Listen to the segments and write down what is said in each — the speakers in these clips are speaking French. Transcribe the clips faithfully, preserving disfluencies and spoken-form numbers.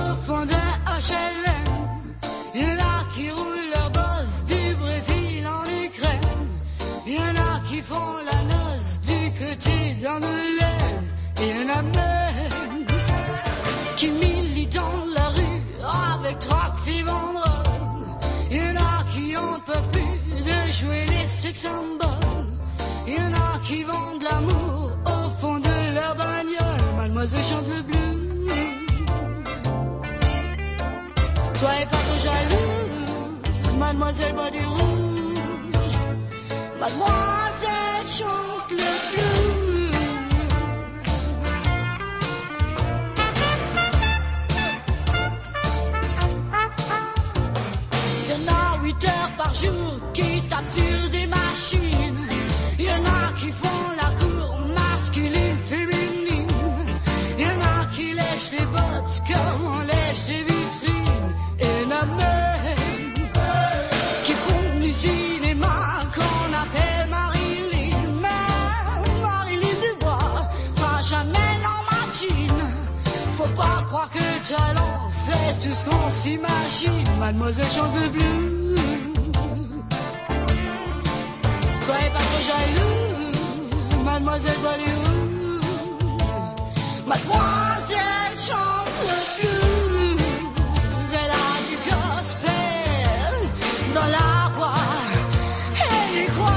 au fond d'un H L M. Il y en a qui roulent leur bosse du Brésil en Ukraine. Il y en a qui font la noce du côté d'Angoulême. Et il y en a même qui militent dans la rue avec tracts banderoles. Il y en a qui ont pas pu de jouer les sex symboles. Il y en a qui vendent l'amour au fond de leur bagnole. Mademoiselle chante le blues. Soyez pas trop jalouse, mademoiselle boit du rouge. Mademoiselle chante le blues. Y'en a huit heures par jour qui tapent sur des machines. Y'en a qui font la cour masculine, féminine. Y'en a qui lèchent les bottes comme on lèche les vitrines. Et y'en a même qui font du cinéma qu'on appelle Marilyn. Mais Marilyn Dubois sera jamais dans ma jean. Faut pas croire que le talent c'est tout ce qu'on s'imagine. Mademoiselle chante le blues. Soyez pas trop jalouse, mademoiselle boit du rouge. Mademoiselle chante le blues. Elle a du gospel dans la voix. Elle y croit.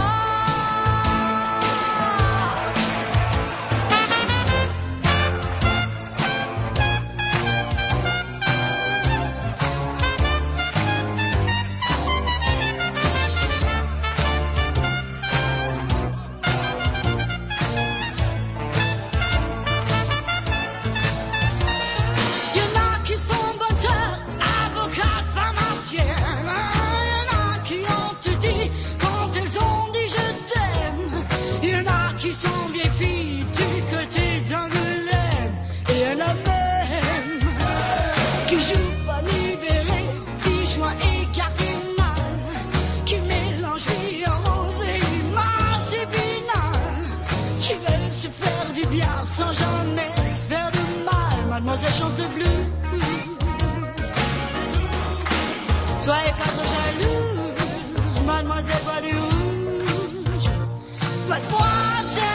Sans jamais se faire de mal, mademoiselle chante le blues. Soyez pas trop jalouse, mademoiselle boit du rouge. Mademoiselle